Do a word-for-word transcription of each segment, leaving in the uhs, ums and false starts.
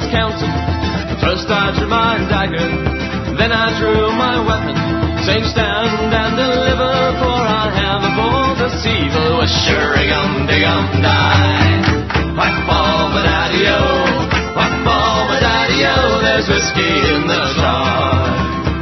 was counting. First I drew my dagger, then I drew my weapon, saying stand and deliver, for I have a bold deceiver. Was sure-gum, dig-um, die. Whack ball, my daddy-o, whack ball, my daddy-o, there's whiskey in the jar.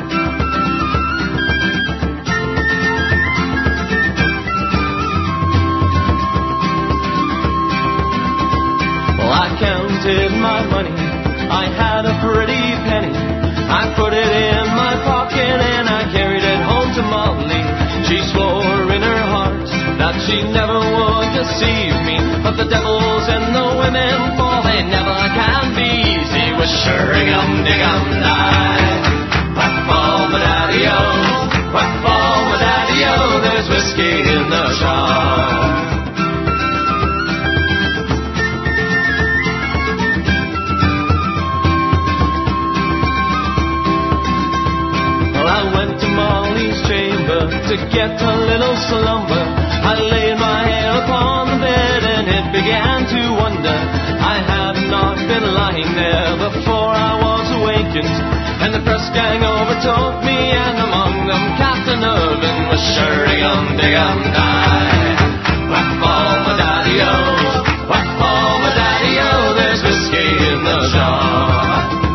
Well, I counted my money, I had a pretty penny. I put it in my pocket and I carried it home to Molly. She swore in her heart that she never would deceive me, but the devils and the women, for they never can be easy. Was sure-gum, dig-um, die. Whack ball, my daddy-o, whack ball, my daddy-o, there's whiskey in the jar. To get a little slumber, I laid my head upon the bed and it began to wonder. I had not been lying there before I was awakened, and the press gang overtook me, and among them Captain Irvin was sure-gum, dig-um, die. Whack ball, my daddy-o, whack ball, my daddy-o, there's whiskey in the jar.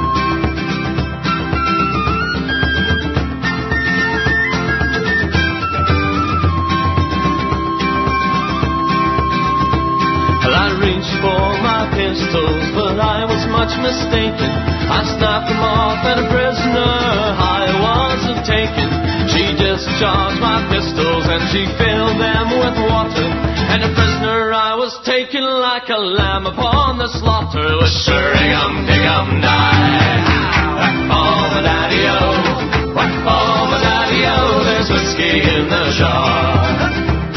For my pistols, but I was much mistaken. I snapped them off and a prisoner I wasn't taken. She discharged my pistols and she filled them with water, and a prisoner I was taken like a lamb upon the slaughter. Was sure-gum, dig-um, die. Whack ball, my daddy-o, whack ball, my daddy-o, there's whiskey in the jar.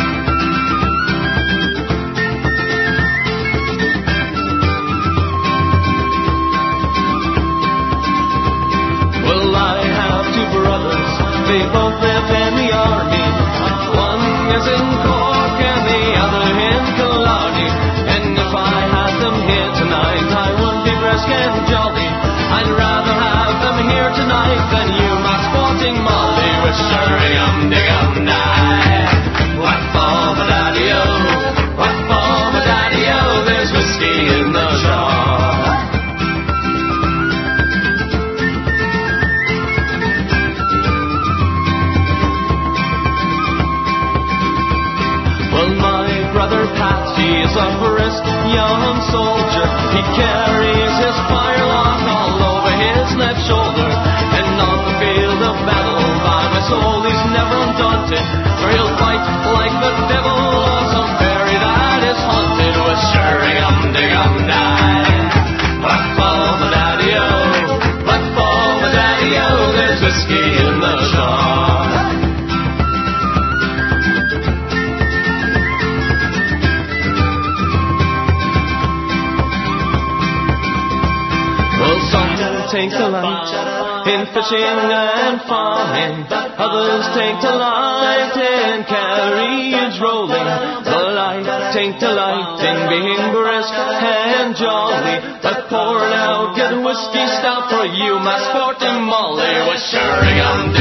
They both live in the army. One is in Cork and the other in Killarney. And if I had them here tonight, I would be brisk and jolly. I'd rather have them here tonight than you, my sporting Molly. With sure-gum, dig-um, die. Whack ball, my daddy-o, whack ball, my daddy-o, there's whiskey in the jar. He's a brisk young soldier. He carries his firelock all over his left shoulder, and on the field of battle, by my soul, he's never undaunted, for he'll fight like the devil or some fairy that is haunted. With sure-gum, dig-um, die. Whack ball, my daddy-o, whack ball, my daddy-o, there's whiskey in the jar. Take delight in fishing and farming, others take delight in carriage rolling, but I take delight in being brisk and jolly, but pouring out good whiskey stout for you, my sporting Molly. Was sure-gum.